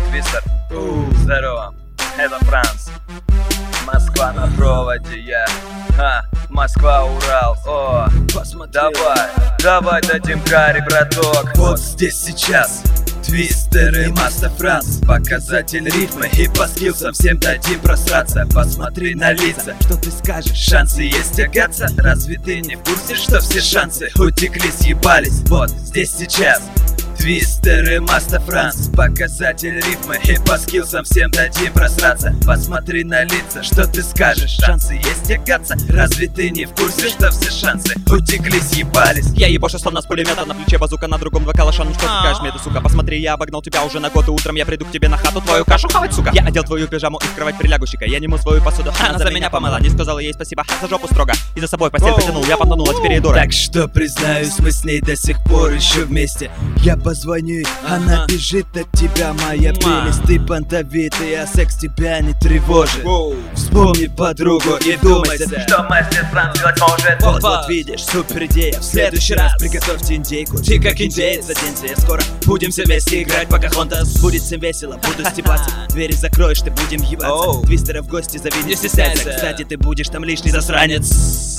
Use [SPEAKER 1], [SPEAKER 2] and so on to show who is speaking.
[SPEAKER 1] Твистер. Здорово, это Франц. Москва на проводе, я. Москва, Урал. О, посмотри. Давай дадим карри, браток.
[SPEAKER 2] Вот здесь сейчас Твистер и Маста Франц. Показатель ритма и по скиллсам всем дадим просраться. Посмотри на лица, что ты скажешь? Шансы есть тягаться? Разве ты не в курсе, что все шансы утекли, съебались? Вот здесь сейчас Твистер и Маста Франц. Показатель ритма и по скиллсам всем дадим просраться. Посмотри на лица, что ты скажешь? Шансы есть тягаться? Разве ты не в курсе, что все шансы утекли, съебались?
[SPEAKER 3] Я ебошу словно с пулемета, на плече базука, на другом два калаша. Ну что ты скажешь мне, ты, сука? Посмотри, я обогнал тебя уже на год, и утром я приду к тебе на хату твою кашу хавать, сука. Я одел твою пижаму и в кровать прилягущика. Я нему свою посуду, она за меня помыла. Не сказала ей спасибо, за жопу строго. И за собой постель потянул, я потонул, а теперь ей дура.
[SPEAKER 2] Так что признаюсь, мы с ней до сих пор еще вместе. Я позвоню, она бежит от тебя, моя прелесть. Ты понтовитый, а секс тебя не тревожит. Вспомни подругу и думай,
[SPEAKER 1] Что мастер Франц делать может.
[SPEAKER 2] Вот видишь, супер идея. В следующий раз приготовьте индейку. Ты как индеец, заденься, я скоро будем все вместе играть, пока Хонтас. Будет всем весело, буду стебаться. Двери закроешь, ты будем ебаться. Твистера в гости зови, не стесняйся. Кстати, ты будешь там лишний засранец.